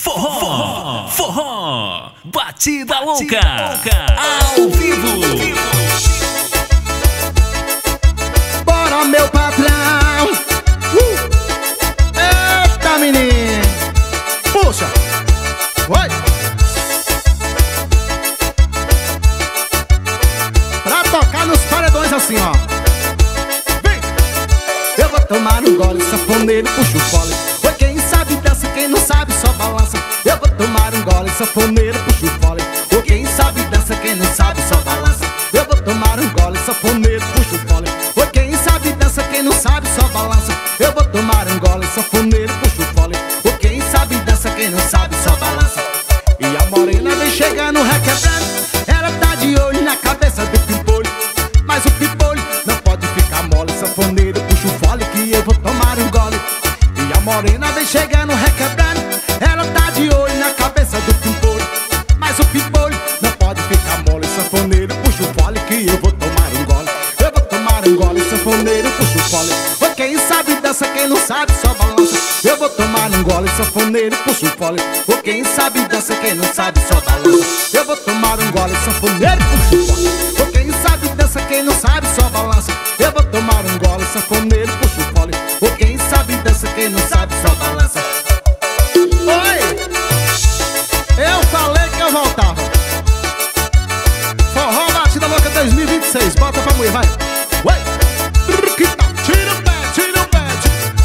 Forró, forró, batida louca, ao vivo. Bora, meu patrão. Eita, menino. Puxa. Vai. Pra tocar nos paredões assim, ó. Vem. Eu vou tomar um gole, sanfoneiro, puxa o fole. Oi, quem sabe dança, quem não sabe só balança. Eu vou tomar um gole, sanfoneiro, puxa o fole. Oi, quem sabe dança, quem não sabe só balança. Eu vou tomar um gole, sanfoneiro, puxa o fole. Oi, quem sabe dança, quem não sabe só balança. Eu vou tomar um gole, sanfoneiro, puxa o fole. Oi, quem sabe dança, quem não sabe só balança. E a morena vem chegando requebrando. Ela tá de olho na cabeça do pimpolho. Mas o pimpolho não pode ficar mole. Sanfoneiro, puxa o fole que eu vou tomar um gole. E a morena vem chegando requebrando. Ela tá de olho na cabeça do pimpolho. Mas o pimpolho não pode ficar mole. Sanfoneiro, puxa o fole que eu vou tomar um gole. Eu vou tomar um gole, sanfoneiro, puxa o fole. Oi, quem sabe dança, quem não sabe só balança. Eu vou tomar um gole, sanfoneiro, puxa o fole. Oi, quem sabe dança, quem não sabe só balança. Eu vou tomar um gole, sanfoneiro, puxa o fole. Oi, quem sabe dança, quem não sabe só balança. Eu vou tomar um gole, sanfoneiro, puxa o fole. Oi, quem sabe dança, quem não sabe só balança. Oi, eu falei que eu voltava. Forró Batida Louca 2026, bota pra mulher, vai. Ué, tira o pé, tira o pé.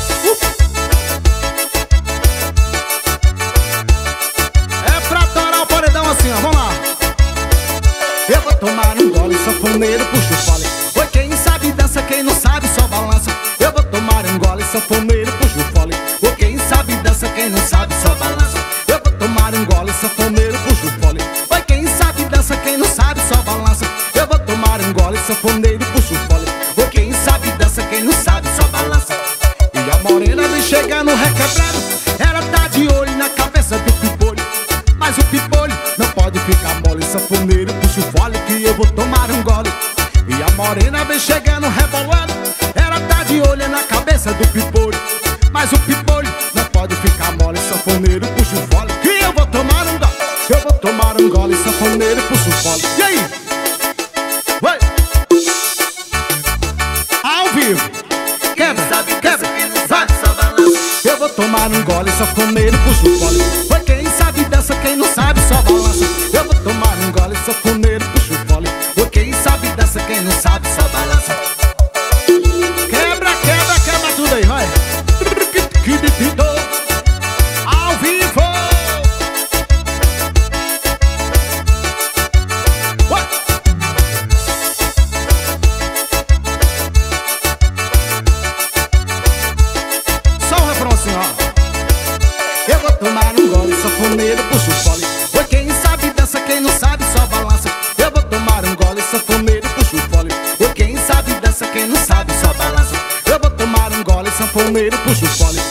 É pra torar o paredão assim, ó, vamos lá. Eu vou tomar um gole, sanfoneiro, puxa o fole. Oi, quem sabe dança, quem não sabe só balança. Eu vou tomar um gole, sanfoneiro, puxa o fole. Oi, quem sabe dança, quem não sabe só balança. Eu vou tomar um gole, sanfoneiro, puxa o fole. Oi, quem sabe dança, quem não sabe só balança. Eu vou tomar um gole, sanfoneiro, puxa o fole. Oi, quem sabe dança, quem não sabe só balança. E a morena vem chegando requebrando. Ela tá de olho na cabeça do pimpolho. Mas o pimpolho não pode ficar mole. Sanfoneiro, puxa o fole que eu vou tomar um gole. E a morena vem chegando rebolando. Ela tá de olho na cabeça do pimpolho. Mas o pimpolho não pode ficar mole. Sanfoneiro, puxa o fole que eu vou tomar um gole. Eu vou tomar um gole, sanfoneiro, puxa o fole. E aí? Vai! Ao vivo! Quebra, quebra, vai! Eu vou tomar um gole, sanfoneiro, puxa o fole. Oi, quem sabe dança, quem não sabe só balança. Eu vou tomar um gole, sanfoneiro, puxa o fole. Oi, quem sabe dança, quem não sabe só balança. Quebra, quebra, quebra tudo aí, vai! Ao vivo! What? Só um refrão assim, ó. Eu vou tomar um gole, sanfoneiro, puxa o fole. Oi, quem sabe dança, quem não sabe só balança. Eu vou tomar um gole, sanfoneiro, puxa o fole. Oi, quem sabe dança, quem não sabe só balança. Eu vou tomar um gole, sanfoneiro, puxa o fole.